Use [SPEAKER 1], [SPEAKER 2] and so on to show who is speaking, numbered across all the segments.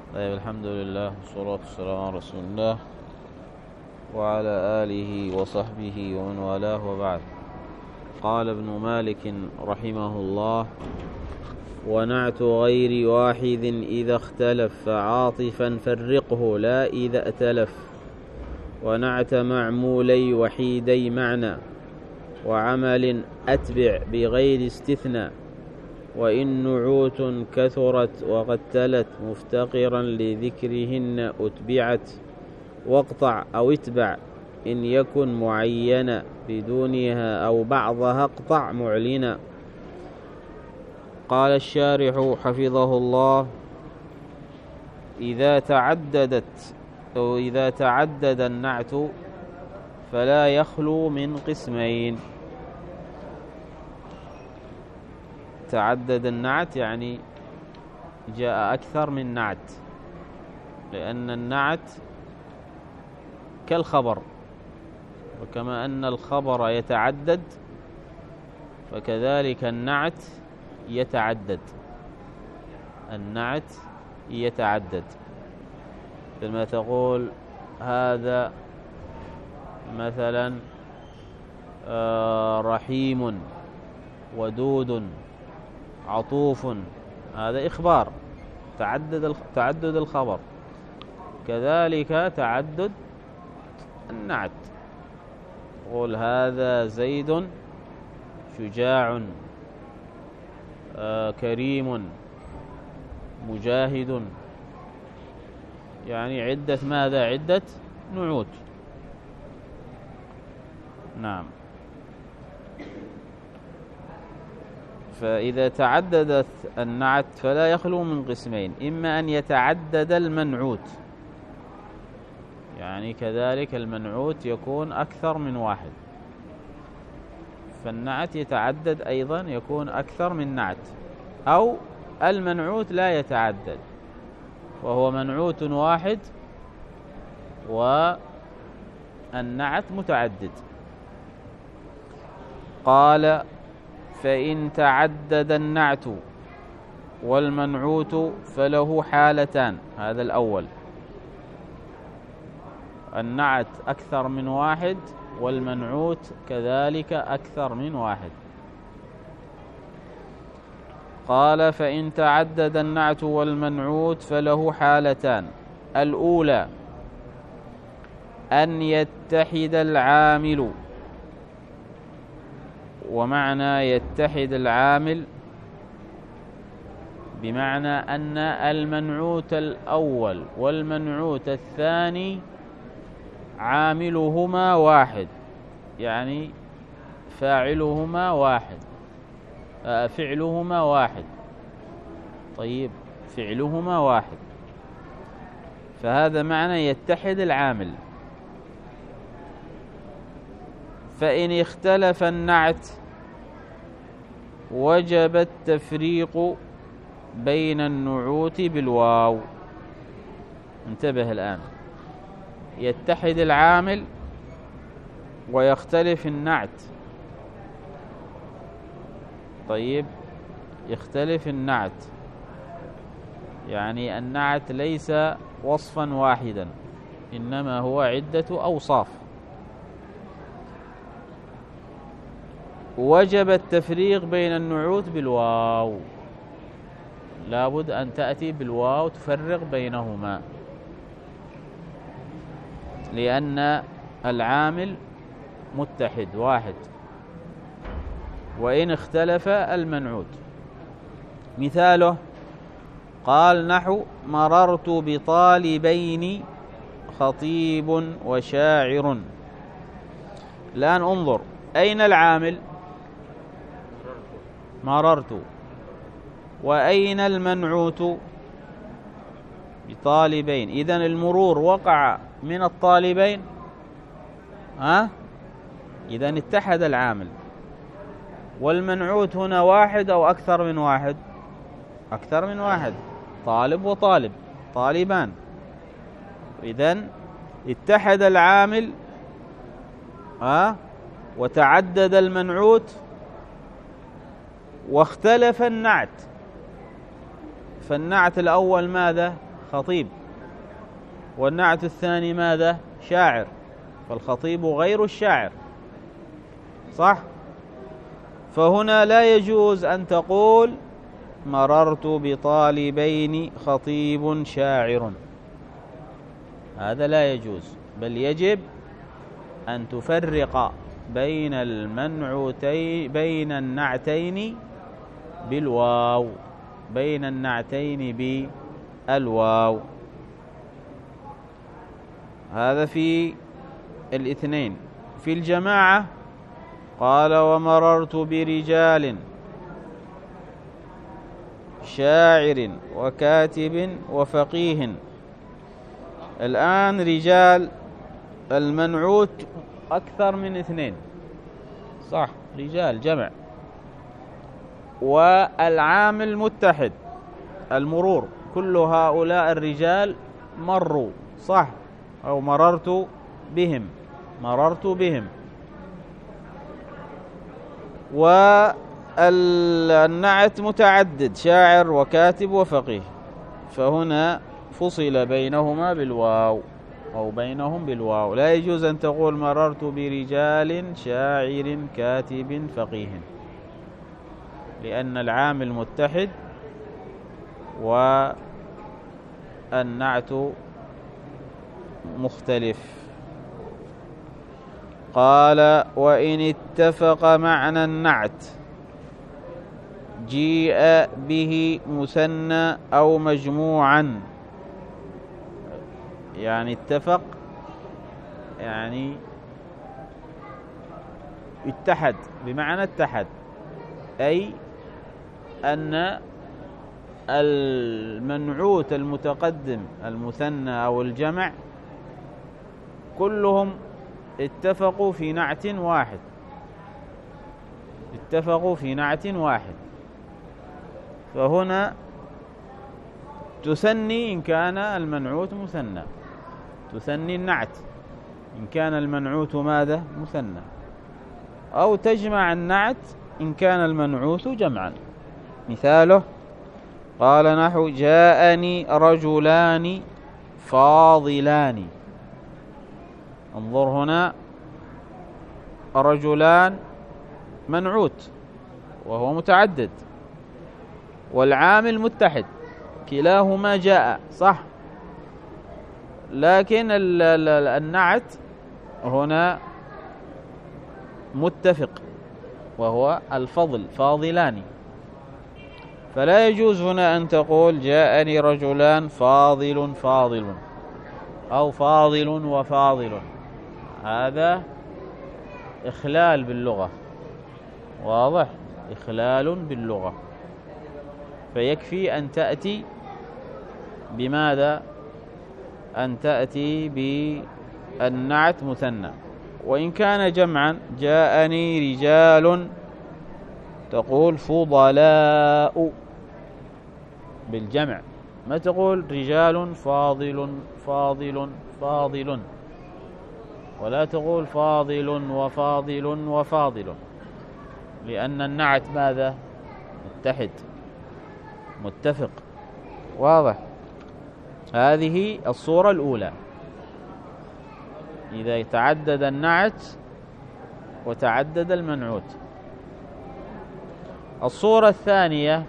[SPEAKER 1] طيب، الحمد لله والصلاة والسلام على رسول الله وعلى آله وصحبه ومن والاه، وبعد. قال ابن مالك رحمه الله: ونعت غير واحد إذا اختلف فعاطفا فرقه لا إذا ائتلف، ونعت معمولي وحيدي معنى وعمل أتبع بغير استثناء، وإن نعوت كثرت وقد تلت مفتقرا لذكرهن أتبعت، واقطع أو اتبع إن يكن معينا بدونها أو بعضها اقطع معلنا. قال الشارح حفظه الله: إذا تعدد النعت فلا يخلو من قسمين. تعدد النعت يعني جاء أكثر من نعت، لأن النعت كالخبر، وكما أن الخبر يتعدد فكذلك النعت يتعدد. النعت يتعدد، لما تقول هذا مثلا رحيم ودود عطوف، هذا إخبار، تعدد الخبر. كذلك تعدد النعت، قول هذا زيد شجاع كريم مجاهد، يعني عدة ماذا؟ عدة نعوت. نعم. فإذا تعددت النعت فلا يخلو من قسمين: إما أن يتعدد المنعوت، يعني كذلك المنعوت يكون أكثر من واحد، فالنعت يتعدد أيضا، يكون أكثر من نعت، أو المنعوت لا يتعدد وهو منعوت واحد والنعت متعدد. قال: فإن تعدد النعت والمنعوت فله حالتان. هذا الأول، النعت أكثر من واحد والمنعوت كذلك أكثر من واحد. قال: فإن تعدد النعت والمنعوت فله حالتان: الأولى أن يتحد العامل. ومعنى يتحد العامل بمعنى أن المنعوت الأول والمنعوت الثاني عاملهما واحد، يعني فاعلهما واحد، فعلهما واحد. طيب، فعلهما واحد، فهذا معنى يتحد العامل. فإن اختلف النعت وجب التفريق بين النعوت بالواو. انتبه الآن، يتحد العامل ويختلف النعت. طيب، يختلف النعت، يعني النعت ليس وصفا واحدا، إنما هو عدة أوصاف. وجب التفريق بين النعوت بالواو، لابد أن تأتي بالواو تفرق بينهما، لأن العامل متحد واحد، وإن اختلف المنعوت. مثاله: قال نحو مررت بطالبين خطيب وشاعر. الآن انظر، أين العامل؟ مررت. وأين المنعوت؟ بطالبين. إذن المرور وقع من الطالبين، إذن اتحد العامل. والمنعوت هنا واحد أو أكثر من واحد؟ أكثر من واحد، طالب وطالب، طالبان. إذن اتحد العامل وتعدد المنعوت واختلف النعت. فالنعت الأول ماذا؟ خطيب، والنعت الثاني ماذا؟ شاعر، فالخطيب غير الشاعر، صح؟ فهنا لا يجوز أن تقول مررت بطالبين خطيب شاعر، هذا لا يجوز، بل يجب أن تفرق بين بين النعتين بالواو، بين النعتين بالواو. هذا في الاثنين. في الجماعة قال ومررت برجال شاعر وكاتب وفقيه. الآن رجال المنعوت أكثر من اثنين، صح؟ رجال جمع، والعامل متحد المرور، كل هؤلاء الرجال مروا، صح؟ أو مررت بهم. والنعت متعدد، شاعر وكاتب وفقيه، فهنا فصل بينهما بالواو أو بينهم بالواو. لا يجوز أن تقول مررت برجال شاعر كاتب فقيه، لأن العامل متحد والنعت مختلف. قال وإن اتفق معنى النعت جيء به مثنى أو مجموعا، يعني اتفق يعني اتحد، بمعنى اتحد، أي أن المنعوت المتقدم المثنى أو الجمع كلهم اتفقوا في نعت واحد، فهنا تثني إن كان المنعوت مثنى، تثني النعت إن كان المنعوت ماذا؟ مثنى، أو تجمع النعت إن كان المنعوت جمعا. مثاله قال نحو جاءني رجلان فاضلان. انظر هنا، رجلان منعوت وهو متعدد، والعامل متحد، كلاهما جاء، صح؟ لكن النعت هنا متفق وهو الفضل، فاضلان، فلا يجوز هنا أن تقول جاءني رجلان فاضل أو فاضل وفاضل، هذا إخلال باللغة، واضح؟ إخلال باللغة. فيكفي أن تأتي بماذا؟ أن تأتي بالنعت مثنى. وإن كان جمعا جاءني رجال تقول فضلاء بالجمع، ما تقول رجال فاضل، ولا تقول فاضل وفاضل، لأن النعت ماذا؟ متفق، واضح؟ هذه الصورة الأولى، إذا تعدد النعت وتعدد المنعوت. الصورة الثانية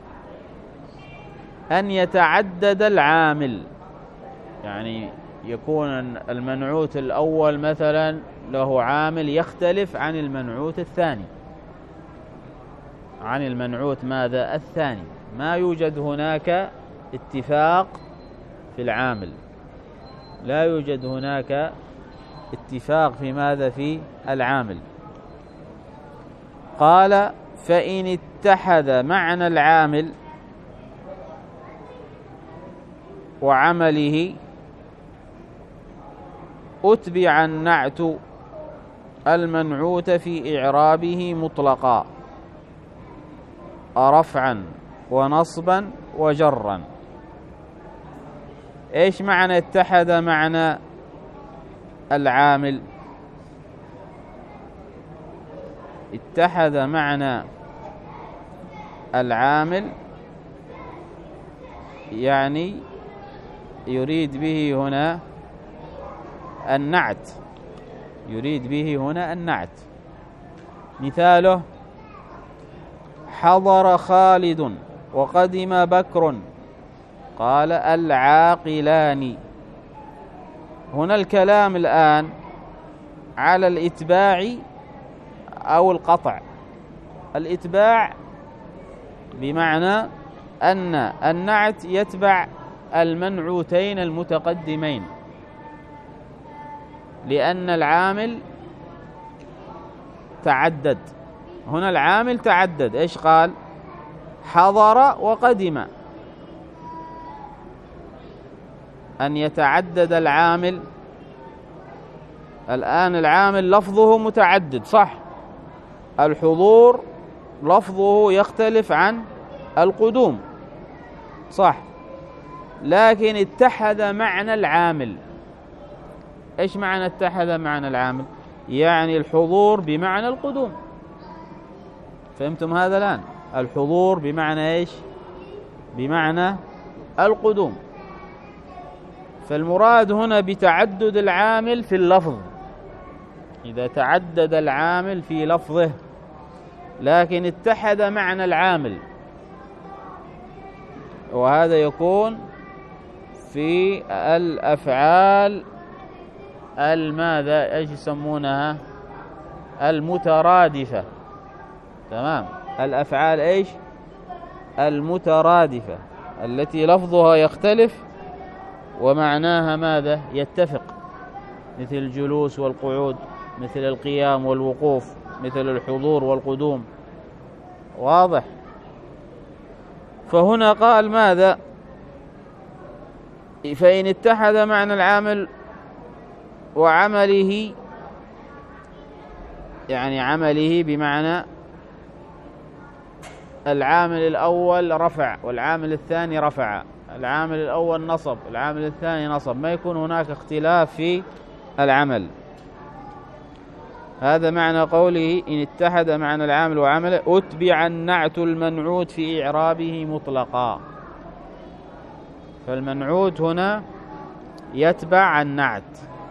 [SPEAKER 1] أن يتعدد العامل، يعني يكون المنعوت الأول مثلا له عامل يختلف عن المنعوت الثاني، عن المنعوت ماذا؟ الثاني، ما يوجد هناك اتفاق في العامل، لا يوجد هناك اتفاق في ماذا؟ في العامل. قال فإن اتحد معنى العامل وعمله أتبع النعت المنعوت في إعرابه مطلقا رفعا ونصبا وجرا. إيش معنى اتحد معنى العامل؟ اتحد معنى العامل يعني يريد به هنا النعت، يريد به هنا النعت. مثاله: حضر خالد وقدم بكر، قال العاقلان. هنا الكلام الآن على الإتباع أو القطع. الإتباع بمعنى أن النعت يتبع المنعوتين المتقدمين، لأن العامل تعدد. هنا العامل تعدد. إيش قال؟ حضر وقدم. أن يتعدد العامل. الآن العامل لفظه متعدد، صح؟ الحضور لفظه يختلف عن القدوم، صح؟ لكن اتحد معنى العامل. إيش معنى اتحد معنى العامل؟ يعني الحضور بمعنى القدوم. فهمتم هذا الآن؟ الحضور بمعنى إيش؟ بمعنى القدوم. فالمراد هنا بتعدد العامل في اللفظ، إذا تعدد العامل في لفظه لكن اتحد معنى العامل، وهذا يكون في الأفعال الماذا ايش يسمونها؟ المترادفة. تمام. الأفعال ايش؟ المترادفة، التي لفظها يختلف ومعناها ماذا؟ يتفق، مثل الجلوس والقعود، مثل القيام والوقوف، مثل الحضور والقدوم. واضح؟ فهنا قال ماذا؟ فإن اتحد معنى العامل وعمله، يعني عمله بمعنى العامل الأول رفع والعامل الثاني رفع، العامل الأول نصب العامل الثاني نصب، ما يكون هناك اختلاف في العمل. هذا معنى قوله إن اتحد معنى العامل وعمله أتبع النعت المنعوت في إعرابه مطلقا. فالمنعوت هنا يتبع النعت،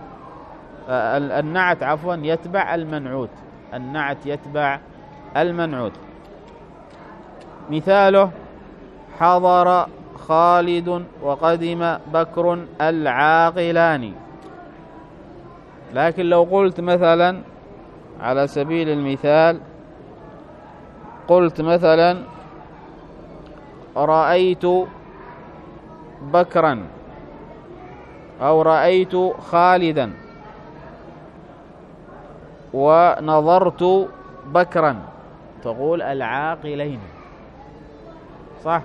[SPEAKER 1] النعت عفوا يتبع المنعوت، النعت يتبع المنعوت. مثاله: حضر خالد وقدم بكر العاقلان. لكن لو قلت مثلا على سبيل المثال، قلت مثلا رأيت بكرا أو رأيت خالدا ونظرت بكرا، تقول العاقلين، صح؟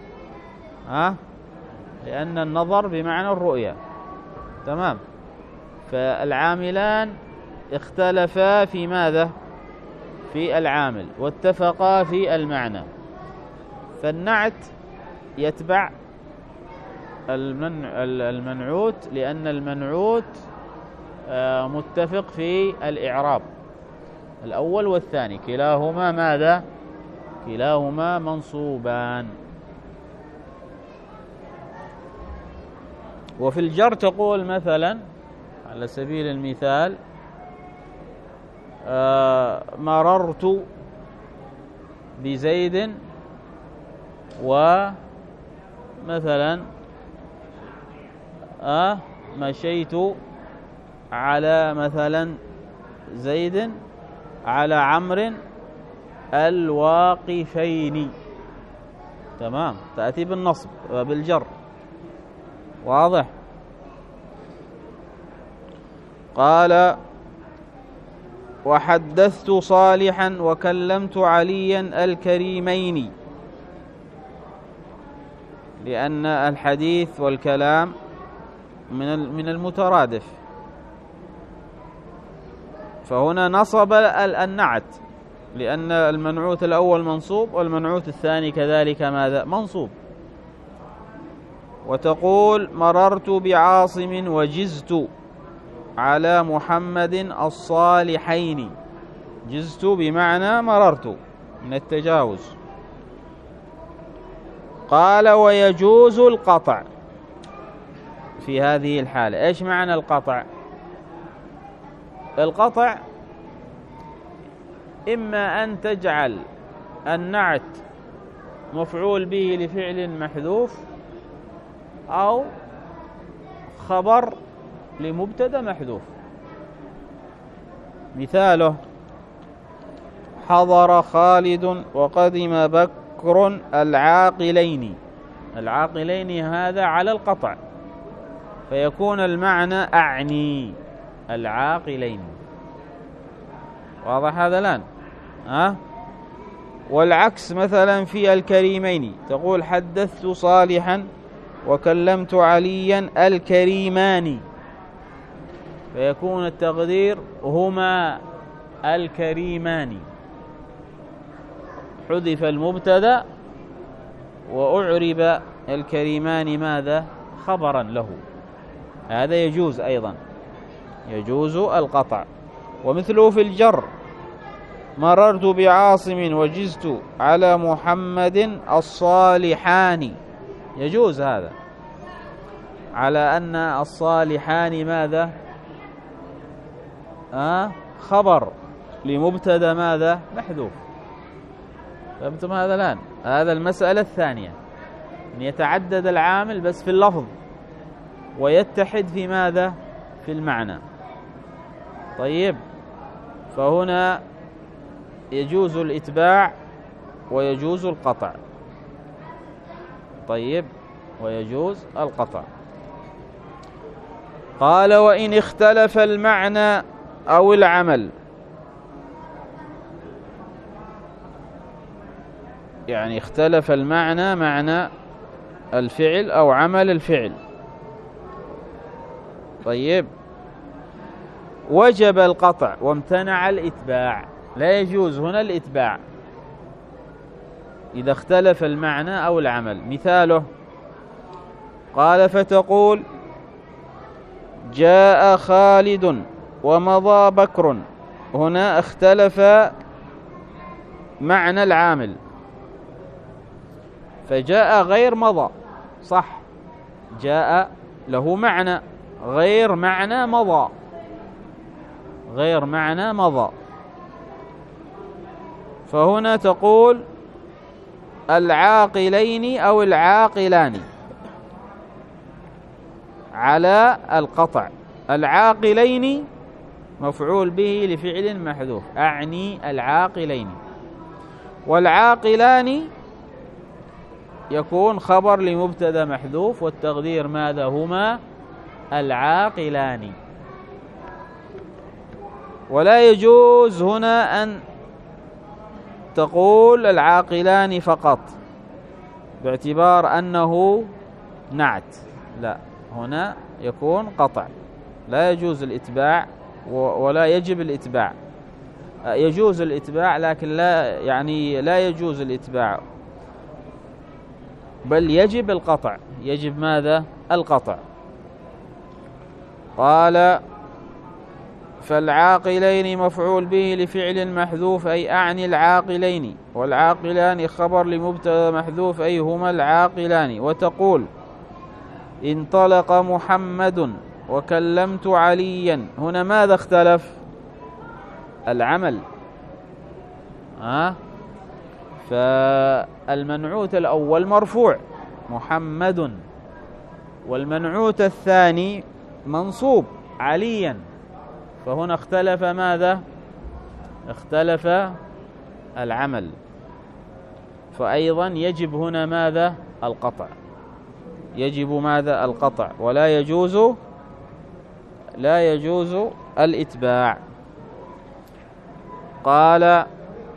[SPEAKER 1] لأن النظر بمعنى الرؤية. تمام. فالعاملان اختلفا في ماذا؟ في العامل، واتفقا في المعنى. فالنعت يتبع المنعوت، لأن المنعوت متفق في الإعراب، الأول والثاني كلاهما ماذا؟ كلاهما منصوبان. وفي الجر تقول مثلا على سبيل المثال مررت بزيد، ومثلا مشيت على مثلا زيد على عمرو الواقفين. تمام. تأتي بالنصب وبالجر. واضح؟ قال وحدثت صالحا وكلمت عليا الكريمين، لأن الحديث والكلام من المترادف. فهنا نصب النعت، لأن المنعوت الأول منصوب والمنعوت الثاني كذلك ماذا؟ منصوب. وتقول مررت بعاصم وجزت على محمد الصالحين. جزت بمعنى مررت، من التجاوز. قال ويجوز القطع. في هذه الحالة. إيش معنى القطع؟ القطع إما أن تجعل النعت مفعول به لفعل محذوف أو خبر لمبتدأ محذوف. مثاله: حضر خالد وقدم بكر العاقلين. العاقلين هذا على القطع، فيكون المعنى أعني العاقلين. واضح هذا الآن؟ والعكس مثلا في الكريمين، تقول حدثت صالحا وكلمت عليا الكريمان، فيكون التقدير هما الكريمان. حذف المبتدأ وأعرب الكريمان ماذا؟ خبرا له. هذا يجوز أيضا، يجوز القطع. ومثله في الجر: مررت بعاصم وجزت على محمد الصالحان. يجوز هذا، على أن الصالحان ماذا؟ خبر لمبتدأ ماذا؟ محذوف. فهمتم هذا الآن؟ هذا المسألة الثانية، أن يتعدد العامل بس في اللفظ ويتحد في ماذا؟ في المعنى. طيب، فهنا يجوز الإتباع ويجوز القطع. طيب، ويجوز القطع. قال: وإن اختلف المعنى أو العمل، يعني اختلف المعنى، معنى الفعل أو عمل الفعل. طيب، وجب القطع وامتنع الإتباع. لا يجوز هنا الإتباع إذا اختلف المعنى أو العمل. مثاله: قال فتقول جاء خالد ومضى بكر. هنا اختلف معنى العامل، فجاء غير مضى، صح، جاء له معنى غير معنى مضى، غير معنى مضى. فهنا تقول العاقلين أو العاقلان على القطع. العاقلين مفعول به لفعل محذوف، أعني العاقلين. والعاقلان يكون خبر لمبتدأ محذوف، والتقدير ماذا؟ هما العاقلان. ولا يجوز هنا أن تقول العاقلان فقط باعتبار أنه نعت، لا، هنا يكون قطع. لا يجوز الإتباع ولا يجب الإتباع. يجوز الإتباع لكن لا يجوز الإتباع، بل يجب القطع. يجب ماذا؟ القطع. قال فالعاقلين مفعول به لفعل محذوف، أي أعني العاقلين، والعاقلان خبر لمبتدأ محذوف، أي هما العاقلان. وتقول انطلق محمد وكلمت عليا. هنا ماذا اختلف؟ العمل. فالمنعوت الأول مرفوع محمد، والمنعوت الثاني منصوب عليا، فهنا اختلف ماذا؟ اختلف العمل، فأيضا يجب هنا ماذا؟ القطع. يجب ماذا؟ القطع، ولا يجوز الإتباع. قال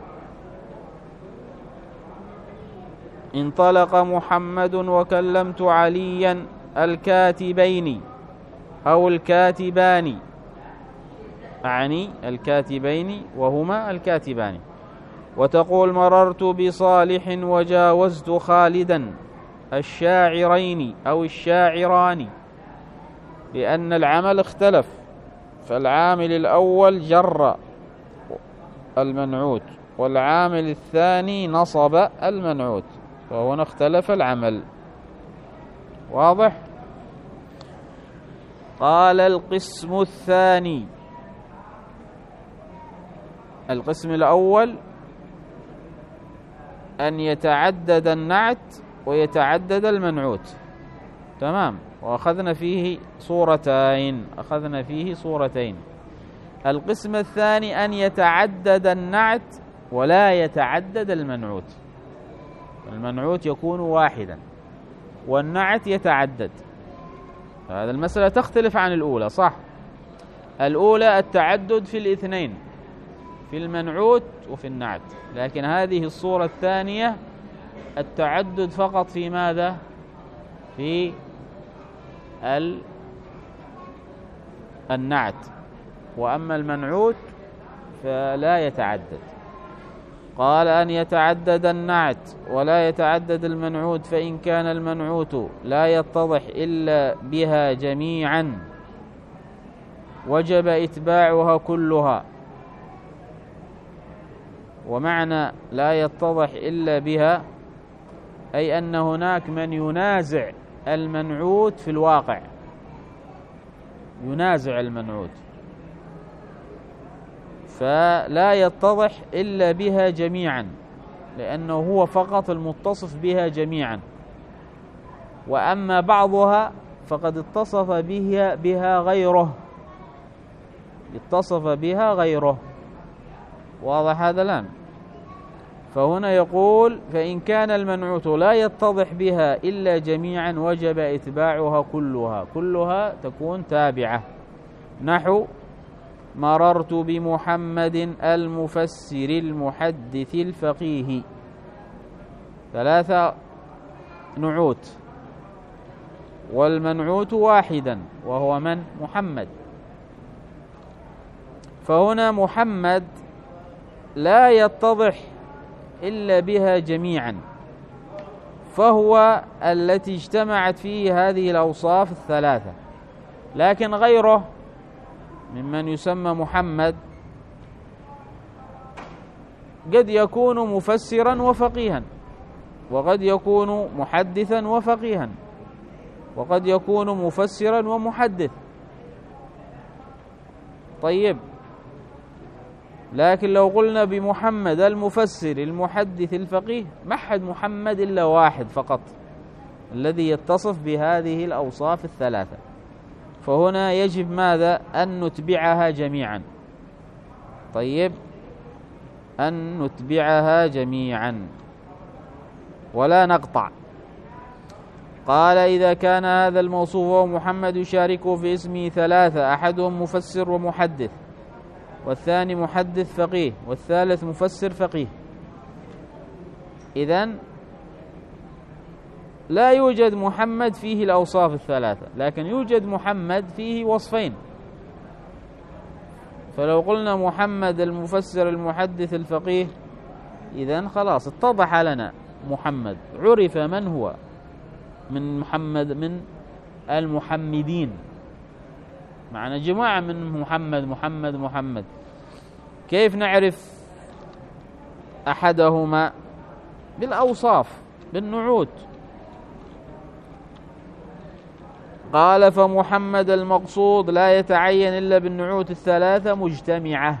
[SPEAKER 1] انطلق محمد وكلمت عليا الكاتبين أو الكاتبان، أعني الكاتبين وهما الكاتبان. وتقول مررت بصالح وجاوزت خالدا الشاعرين أو الشاعران، لأن العمل اختلف، فالعامل الأول جر المنعوت والعامل الثاني نصب المنعوت، وهنا اختلف العمل. واضح؟ قال القسم الثاني. القسم الأول أن يتعدد النعت ويتعدد المنعوت، تمام، وأخذنا فيه صورتين. القسم الثاني أن يتعدد النعت ولا يتعدد المنعوت. المنعوت يكون واحدا والنعت يتعدد. هذا المسألة تختلف عن الأولى، صح؟ الأولى التعدد في الاثنين، في المنعوت وفي النعت، لكن هذه الصورة الثانية التعدد فقط في ماذا؟ في النعت، وأما المنعوت فلا يتعدد. قال أن يتعدد النعت ولا يتعدد المنعوت، فإن كان المنعوت لا يتضح إلا بها جميعا وجب إتباعها كلها. ومعنى لا يتضح إلا بها أي أن هناك من ينازع المنعوت في الواقع، ينازع المنعوت، فلا يتضح إلا بها جميعا، لأنه هو فقط المتصف بها جميعا، وأما بعضها فقد اتصف بها غيره، اتصف بها غيره. واضح هذا الآن؟ فهنا يقول فإن كان المنعوت لا يتضح بها إلا جميعا وجب إتباعها كلها تكون تابعة. نحو مررت بمحمد المفسر المحدث الفقيه، 3 نعوت، والمنعوت واحدا وهو من؟ محمد. فهنا محمد لا يتضح إلا بها جميعا، فهو التي اجتمعت فيه هذه الأوصاف الثلاثة. لكن غيره ممن يسمى محمد قد يكون مفسرا وفقيها، وقد يكون محدثا وفقيها، وقد يكون مفسرا ومحدث. طيب، لكن لو قلنا بمحمد المفسر المحدث الفقيه ما حد محمد إلا واحد فقط الذي يتصف بهذه الأوصاف الثلاثة، فهنا يجب ماذا؟ أن نتبعها جميعا. طيب، أن نتبعها جميعا ولا نقطع. قال إذا كان هذا الموصوف وهو محمد يشاركه في اسمه 3، أحدهم مفسر ومحدث، والثاني محدث فقيه، والثالث مفسر فقيه، إذن لا يوجد محمد فيه الأوصاف الثلاثة، لكن يوجد محمد فيه وصفين. فلو قلنا محمد المفسر المحدث الفقيه، إذن خلاص اتضح لنا محمد، عرف من هو من محمد، من المحمدين، معنا جماعة من محمد. كيف نعرف أحدهما؟ بالأوصاف، بالنعوت. قال فمحمد المقصود لا يتعين إلا بالنعوت الثلاثة مجتمعة،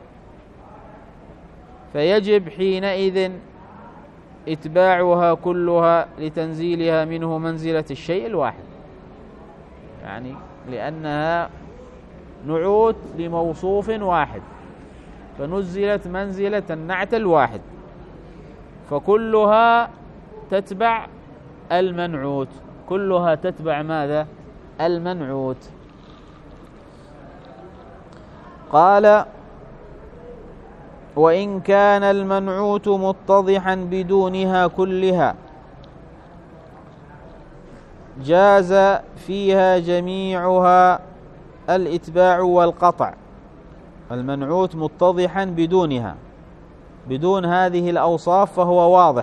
[SPEAKER 1] فيجب حينئذ إتباعها كلها لتنزيلها منه منزلة الشيء الواحد، يعني لأنها نعوت لموصوف واحد فنزلت منزلة النعت الواحد، فكلها تتبع المنعوت، كلها تتبع ماذا؟ المنعوت. قال وإن كان المنعوت متضحا بدونها كلها جاز فيها جميعها الإتباع والقطع. المنعوت متضحا بدونها، بدون هذه الأوصاف فهو واضح.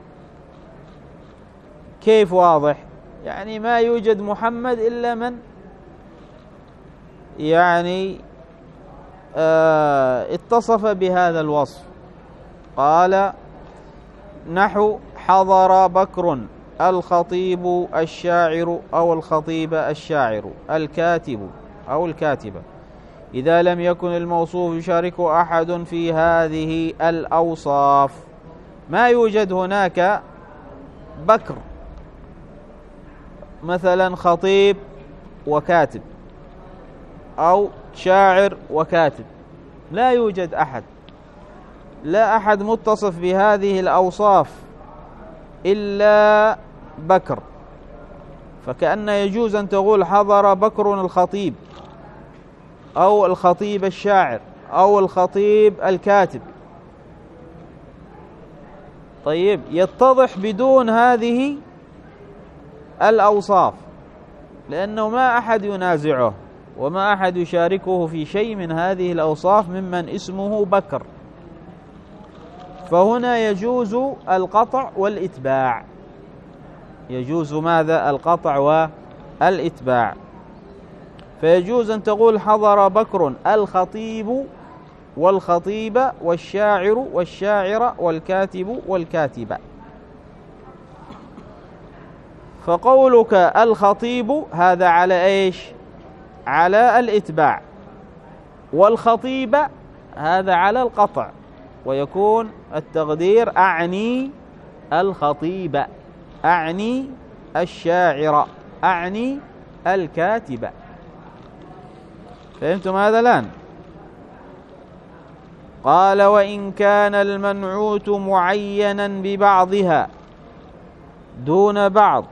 [SPEAKER 1] كيف واضح؟ يعني ما يوجد محمد إلا من يعني اتصف بهذا الوصف. قال نحو حضر بكر الخطيب الشاعر أو الخطيب الشاعر، الكاتب أو الكاتبة، إذا لم يكن الموصوف يشارك أحد في هذه الأوصاف. ما يوجد هناك بكر مثلا خطيب وكاتب، أو شاعر وكاتب، لا يوجد أحد، لا أحد متصف بهذه الأوصاف إلا بكر. فكأن يجوز أن تقول حضر بكر الخطيب، أو الخطيب الشاعر، أو الخطيب الكاتب. طيب، يتضح بدون هذه الأوصاف، لأنه ما أحد ينازعه وما أحد يشاركه في شيء من هذه الأوصاف ممن اسمه بكر. فهنا يجوز القطع والإتباع. يجوز ماذا؟ القطع والإتباع. فيجوز أن تقول حضر بكر الخطيب والخطيبة والشاعر والشاعرة والكاتب والكاتبة. فقولك الخطيب هذا على إيش؟ على الإتباع. والخطيبة هذا على القطع، ويكون التقدير أعني الخطيبة، أعني الشاعرة، أعني الكاتبة. فهمتم هذا الآن؟ قال وإن كان المنعوت معينا ببعضها دون بعض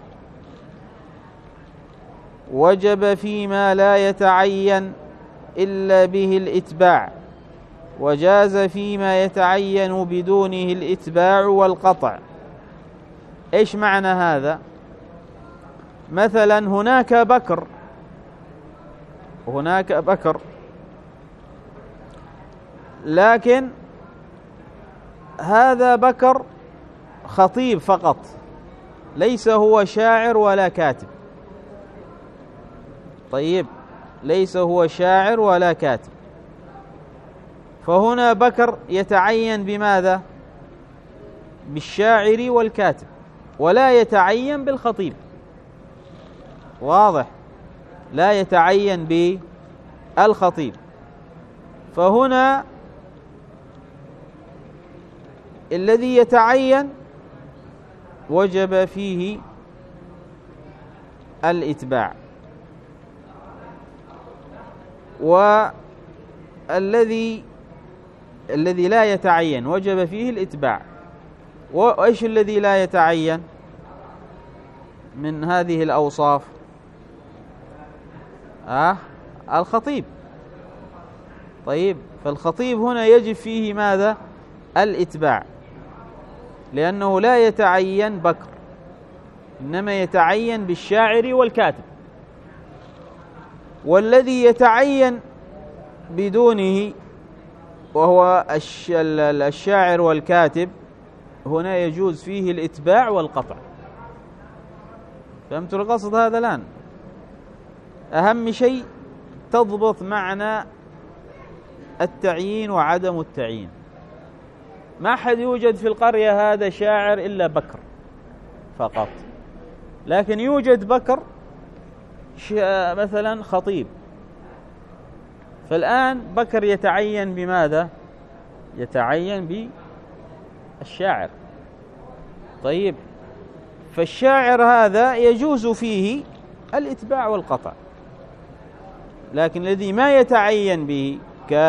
[SPEAKER 1] وجب فيما لا يتعين إلا به الإتباع، وجاز فيما يتعين بدونه الإتباع والقطع. إيش معنى هذا؟ مثلا هناك بكر، لكن هذا بكر خطيب فقط، ليس هو شاعر ولا كاتب. طيب، ليس هو شاعر ولا كاتب، فهنا بكر يتعين بماذا؟ بالشاعر والكاتب، ولا يتعين بالخطيب. واضح؟ لا يتعين بالخطيب. فهنا الذي يتعين وجب فيه الإتباع، والذي لا يتعين وجب فيه الإتباع. وإيش الذي لا يتعين من هذه الأوصاف؟ الخطيب. طيب، فالخطيب هنا يجب فيه ماذا؟ الإتباع، لأنه لا يتعين بكر، إنما يتعين بالشاعر والكاتب. والذي يتعين بدونه وهو الشاعر والكاتب هنا يجوز فيه الإتباع والقطع. فهمت القصد هذا الآن؟ أهم شيء تضبط معنى التعيين وعدم التعيين. ما أحد يوجد في القرية هذا شاعر إلا بكر فقط، لكن يوجد بكر مثلا خطيب. فالآن بكر يتعين بماذا؟ يتعين بالشاعر. طيب، فالشاعر هذا يجوز فيه الإتباع والقطع، لكن الذي ما يتعين به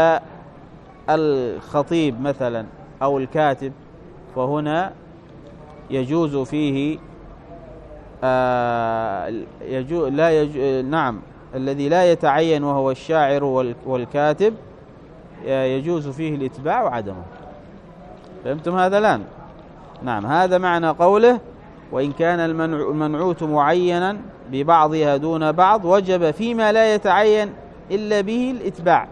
[SPEAKER 1] كالخطيب مثلا أو الكاتب فهنا يجوز فيه نعم، الذي لا يتعين وهو الشاعر والكاتب يجوز فيه الإتباع وعدمه. فهمتم هذا الآن؟ نعم، هذا معنى قوله وإن كان المنعوت معينا ببعضها دون بعض وجب فيما لا يتعين إلا به الإتباع،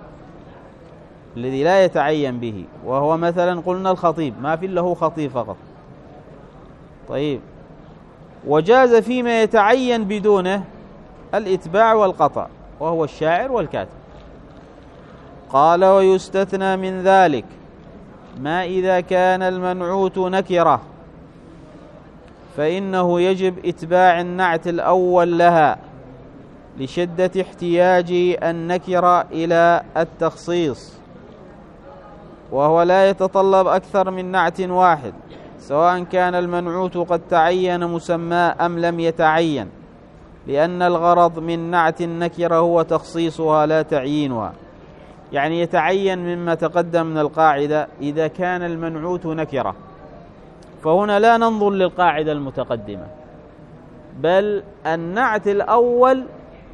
[SPEAKER 1] الذي لا يتعين به، وهو مثلا قلنا الخطيب، ما في له خطيب فقط. طيب، وجاز فيما يتعين بدونه الإتباع والقطع، وهو الشاعر والكاتب. قال ويستثنى من ذلك ما إذا كان المنعوت نكرة فإنه يجب إتباع النعت الأول لها لشدة احتياج النكرة إلى التخصيص، وهو لا يتطلب أكثر من نعت واحد، سواء كان المنعوت قد تعين مسماه أم لم يتعين، لأن الغرض من نعت النكرة هو تخصيصها لا تعيينها. يعني يتعين مما تقدم من القاعدة إذا كان المنعوت نكرة، فهنا لا ننظر للقاعدة المتقدمة، بل النعت الأول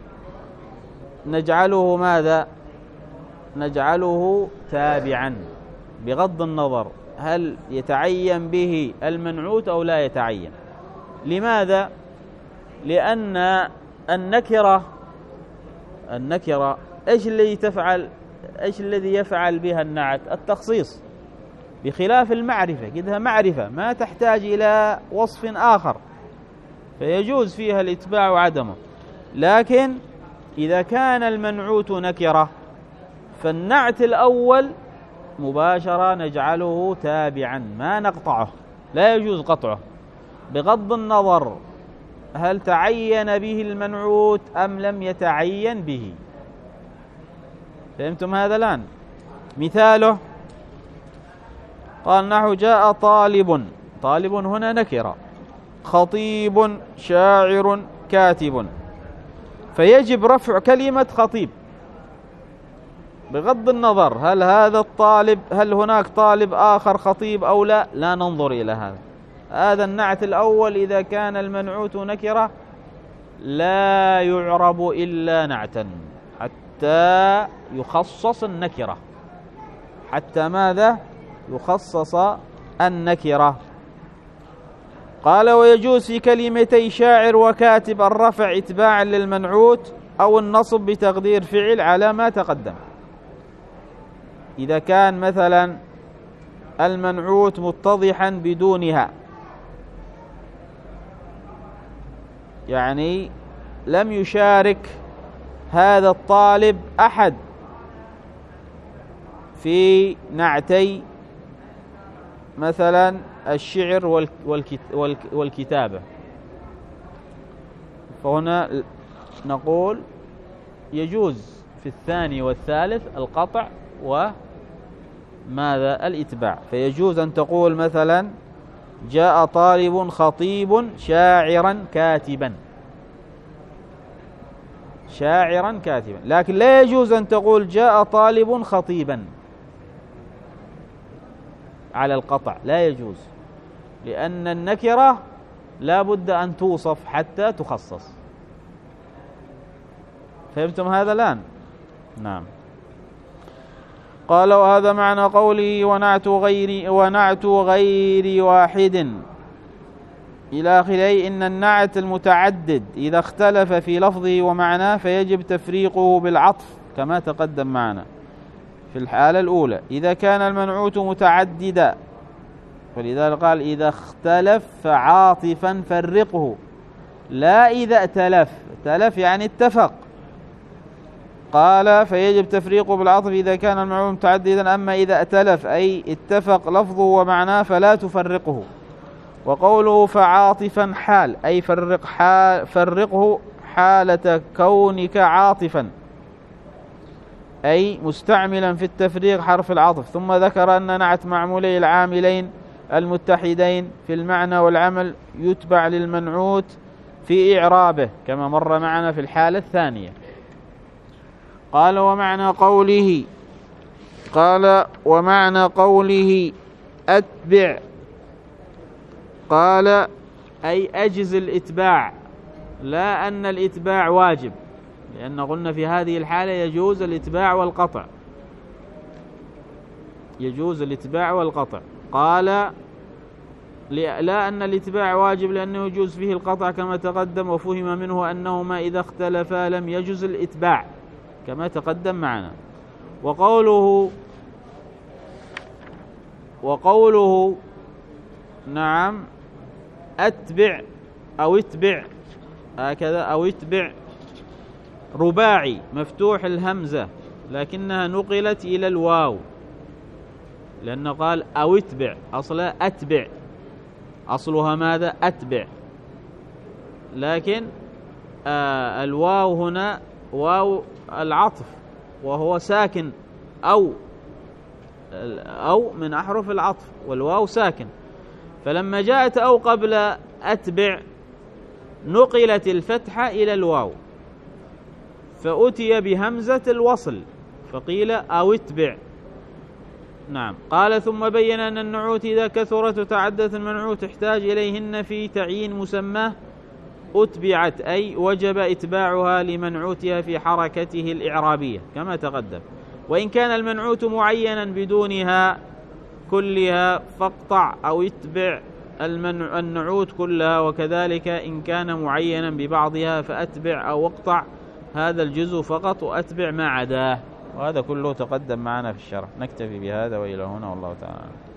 [SPEAKER 1] نجعله ماذا؟ نجعله تابعا بغض النظر هل يتعين به المنعوت أو لا يتعين. لماذا؟ لأن النكرة إيش الذي يفعل بها النعت؟ التخصيص، بخلاف المعرفة كدها معرفة ما تحتاج إلى وصف آخر، فيجوز فيها الإتباع وعدمه. لكن إذا كان المنعوت نكرة فالنعت الأول مباشرة نجعله تابعا ما نقطعه، لا يجوز قطعه بغض النظر هل تعين به المنعوت أم لم يتعين به. فهمتم هذا الآن؟ مثاله قال نحو جاء طالب هنا نكرة، خطيب شاعر كاتب، فيجب رفع كلمة خطيب بغض النظر هل هناك طالب آخر خطيب أو لا ننظر إلى هذا النعت الأول إذا كان المنعوت نكرة لا يعرب إلا نعتا حتى يخصص النكرة، حتى ماذا؟ يخصص النكرة. قال ويجوز في كلمتي شاعر وكاتب الرفع اتباعا للمنعوت أو النصب بتقدير فعل على ما تقدم. إذا كان مثلا المنعوت متضحا بدونها، يعني لم يشارك هذا الطالب أحد في نعتي مثلا الشعر والكتابة، فهنا نقول يجوز في الثاني والثالث القطع وماذا؟ الإتباع. فيجوز أن تقول مثلا جاء طالب خطيب شاعرا كاتبا، لكن لا يجوز أن تقول جاء طالب خطيبا على القطع، لا يجوز، لأن النكرة لا بد أن توصف حتى تخصص. فهمتم هذا الآن؟ نعم. قال وهذا معنى قوله ونعت غير واحد إلى آخره، إن النعت المتعدد إذا اختلف في لفظه ومعناه فيجب تفريقه بالعطف كما تقدم معنا في الحالة الأولى إذا كان المنعوت متعددا، فلذلك قال إذا اختلف فعاطفا فرقه، لا إذا ائتلف يعني اتفق. قال فيجب تفريقه بالعطف إذا كان المنعوت متعددا، أما إذا ائتلف أي اتفق لفظه ومعناه فلا تفرقه. وقوله فعاطفا حال أي فرقه حالة كونك عاطفا، أي مستعملا في التفريق حرف العطف. ثم ذكر أن نعت معمولي العاملين المتحدين في المعنى والعمل يتبع للمنعوت في إعرابه كما مر معنا في الحالة الثانية. قال ومعنى قوله أتبع، قال أي أجز الإتباع، لا أن الإتباع واجب، لأن قلنا في هذه الحالة يجوز الإتباع والقطع. قال لا أن الإتباع واجب لأنه يجوز فيه القطع كما تقدم، وفهم منه أنهما إذا اختلفا لم يجوز الإتباع كما تقدم معنا. وقوله نعم أتبع أو اتبع هكذا أو اتبع رباعي مفتوح الهمزة لكنها نقلت إلى الواو، لأنه قال أو اتبع، أصلا أتبع، أصلها ماذا؟ أتبع، لكن الواو هنا واو العطف وهو ساكن، أو من أحرف العطف والواو ساكن، فلما جاءت أو قبل أتبع نقلت الفتحة إلى الواو فأتي بهمزة الوصل فقيل أو اتبع. نعم. قال ثم بين أن النعوت إذا كثرت وتعدت المنعوت احتاج إليهن في تعيين مسماه أتبعت، أي وجب إتباعها لمنعوتها في حركته الإعرابية كما تقدم. وإن كان المنعوت معينا بدونها كلها فاقطع أو اتبع النعوت كلها، وكذلك إن كان معينا ببعضها فأتبع أو اقطع هذا الجزء فقط وأتبع ما عداه. وهذا كله تقدم معنا في الشرح. نكتفي بهذا وإلى هنا والله تعالى.